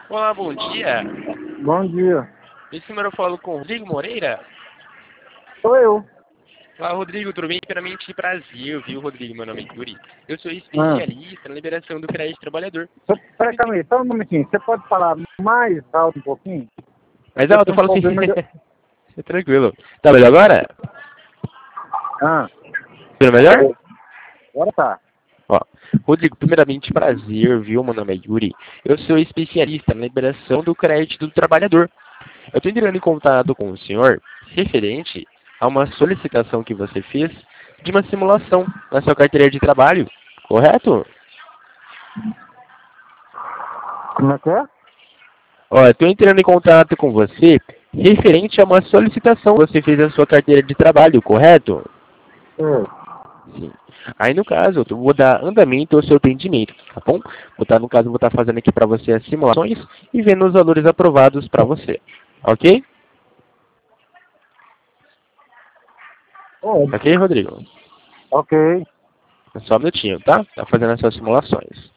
Olá, bom dia. Bom dia. Esse número eu falo com o Rodrigo Moreira. Sou eu. Olá, Rodrigo, tudo bem? Primeiramente, prazer, viu, Rodrigo? Meu nome é Yuri. Eu sou Ah. especialista na liberação do crédito trabalhador. Peraí, calma aí, só um momentinho. Você pode falar mais alto um pouquinho? Mas, Eu alto, eu tenho um falo assim. problema de... Tranquilo. Tá melhor agora? Ah, Tudo melhor? agora tá. Ó, Rodrigo, primeiramente, prazer, viu? Meu nome é Yuri. Eu sou especialista na liberação do crédito do trabalhador. Eu estou entrando em contato com o senhor referente a uma solicitação que você fez de uma simulação na sua carteira de trabalho, correto? Como é que é? Ó, eu estou entrando em contato com você referente a uma solicitação que você fez na sua carteira de trabalho, correto? Sim. Aí, no caso, eu vou dar andamento ao seu atendimento, tá bom? No caso, eu vou estar fazendo aqui para você as simulações e vendo os valores aprovados para você, ok? Pode. Ok, Rodrigo? Ok. Só um minutinho, tá? Tá fazendo as suas simulações.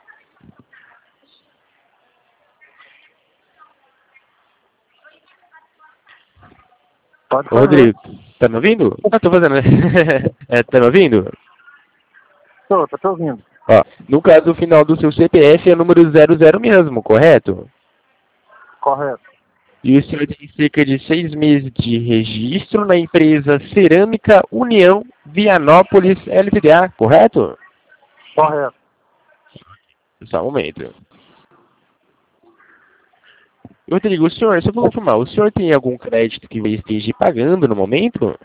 Pode Ô, fazer. Rodrigo, tá me ouvindo? Ah, tô fazendo. Tá me ouvindo? Tô te ouvindo. Ó, no caso, o final do seu CPF é número 00 mesmo, correto? Correto. E o senhor tem cerca de 6 meses de registro na empresa Cerâmica União Vianópolis LTDA, correto? Correto. Só um momento. Rodrigo, o senhor, só para confirmar, o senhor tem algum crédito que você esteja pagando no momento?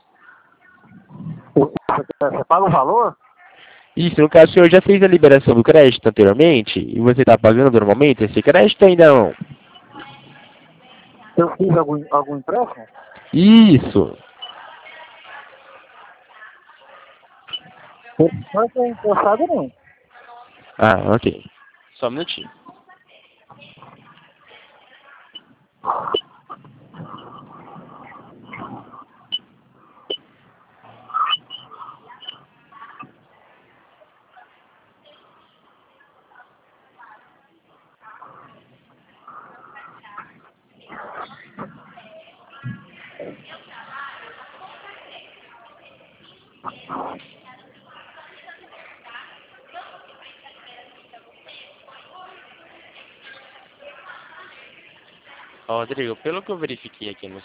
Você paga o valor? Isso, no caso, o senhor já fez a liberação do crédito anteriormente e você está pagando no momento esse crédito ou ainda não? Eu fiz algum empréstimo? Isso. Não estou interessado não. Ah, ok. Só um minutinho. Ó, Rodrigo, pelo que eu verifiquei aqui no